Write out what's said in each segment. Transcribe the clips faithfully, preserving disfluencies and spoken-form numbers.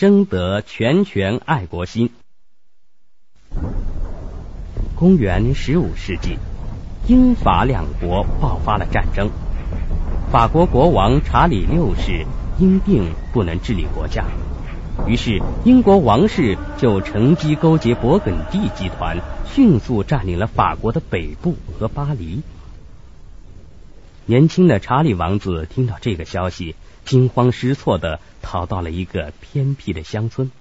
征得拳拳爱国心。公元十五世纪，英法两国爆发了战争。法国国王查理六世因病不能治理国家，于是英国王室就乘机勾结勃艮第集团，迅速占领了法国的北部和巴黎。年轻的查理王子听到这个消息，惊慌失措地逃到了一个偏僻的乡村。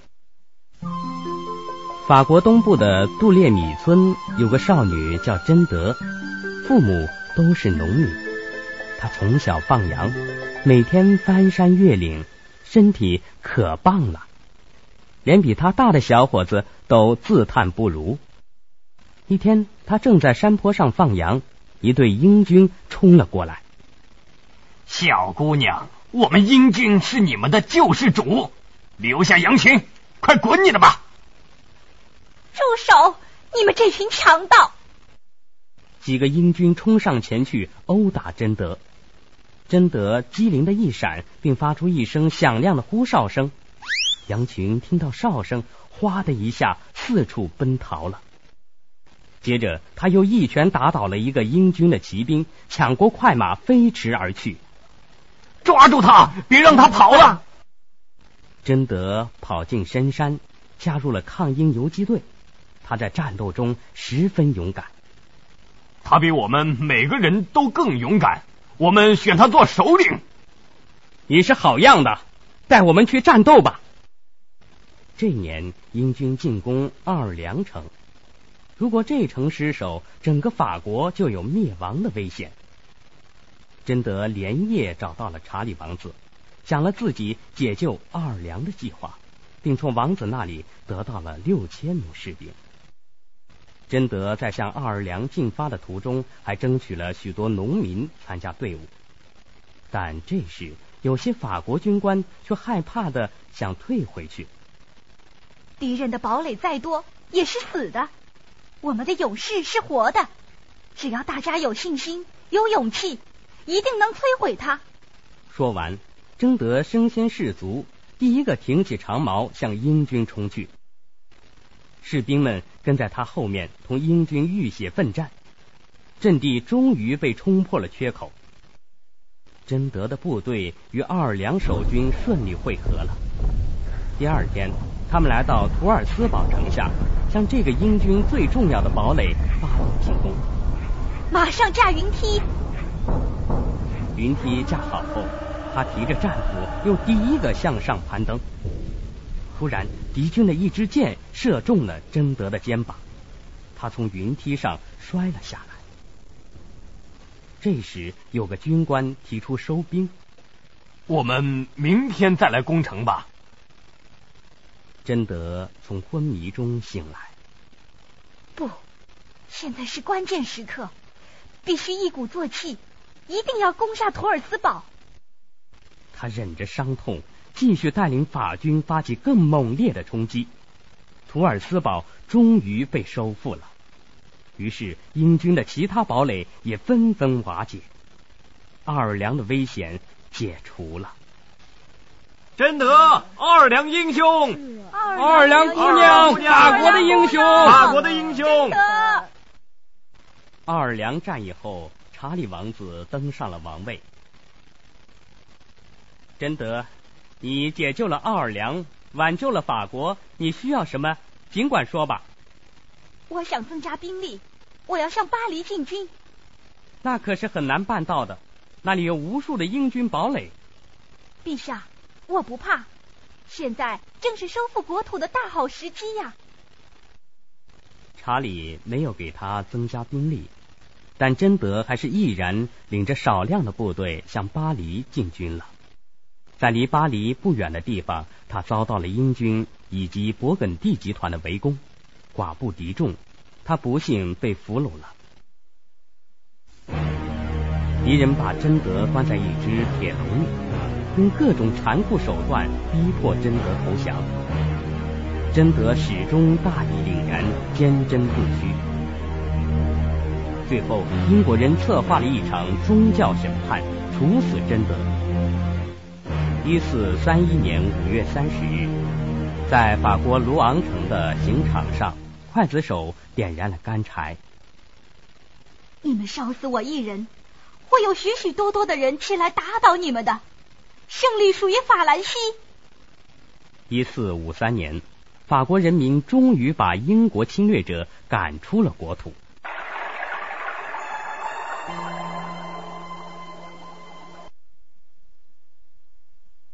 法国东部的杜列米村有个少女叫贞德，父母都是农民。她从小放羊，每天翻山越岭，身体可棒了，连比她大的小伙子都自叹不如。一天，她正在山坡上放羊，一队英军冲了过来。 小姑娘，我们英军是你们的救世主，留下羊群，快滚你的吧！ 住手！你们这群强盗！ 几个英军冲上前去殴打贞德，贞德机灵的一闪，并发出一声响亮的呼哨声。羊群听到哨声，哗的一下四处奔逃了。接着他又一拳打倒了一个英军的骑兵，抢过快马飞驰而去。 抓住他，别让他跑了！ 贞德跑进深山，加入了抗英游击队。他在战斗中十分勇敢， 他比我们每个人都更勇敢，我们选他做首领。 你是好样的，带我们去战斗吧。这年英军进攻奥尔良城，如果这城失守，整个法国就有灭亡的危险。贞德连夜找到了查理王子，讲了自己解救奥尔良的计划，并从王子那里得到了六千名士兵。贞德在向奥尔良进发的途中，还争取了许多农民参加队伍。但这时有些法国军官却害怕的想退回去。 敌人的堡垒再多也是死的，我们的勇士是活的，只要大家有信心有勇气，一定能摧毁它。 说完，贞德身先士卒，第一个挺起长矛向英军冲去。士兵们跟在他后面同英军浴血奋战，阵地终于被冲破了缺口。贞德的部队与奥尔良守军顺利会合了。第二天，他们来到图尔斯堡城下，向这个英军最重要的堡垒发动进攻。 马上架云梯！ 云梯架好后，他提着战斧又第一个向上攀登。突然，敌军的一支箭射中了贞德的肩膀，他从云梯上摔了下来。这时有个军官提出收兵， 我们明天再来攻城吧。 贞德从昏迷中醒来。 不，现在是关键时刻，必须一鼓作气，一定要攻下图尔斯堡。 他忍着伤痛，继续带领法军发起更猛烈的冲击。图尔斯堡终于被收复了，于是英军的其他堡垒也纷纷瓦解，奥尔良的危险解除了。 贞德，奥尔良英雄， 奥尔良姑娘，法国的英雄， 法国的英雄。 奥尔良战役后，查理王子登上了王位。贞德，你解救了奥尔良，挽救了法国，你需要什么尽管说吧。 我想增加兵力，我要向巴黎进军。 那可是很难办到的，那里有无数的英军堡垒。 陛下，我不怕，现在正是收复国土的大好时机呀。 查理没有给他增加兵力，但贞德还是毅然领着少量的部队向巴黎进军了。在离巴黎不远的地方，他遭到了英军以及勃艮第集团的围攻，寡不敌众，他不幸被俘虏了。敌人把贞德关在一只铁笼里，用各种残酷手段逼迫贞德投降。贞德始终大义凛然，坚贞不屈。最后，英国人策划了一场宗教审判，处死贞德。一四三一年五月三十日， 在法国卢昂城的刑场上，刽子手点燃了干柴。 你们烧死我一人，会有许许多多的人起来打倒你们的。胜利属于法兰西。 一四五三年，法国人民终于把英国侵略者赶出了国土。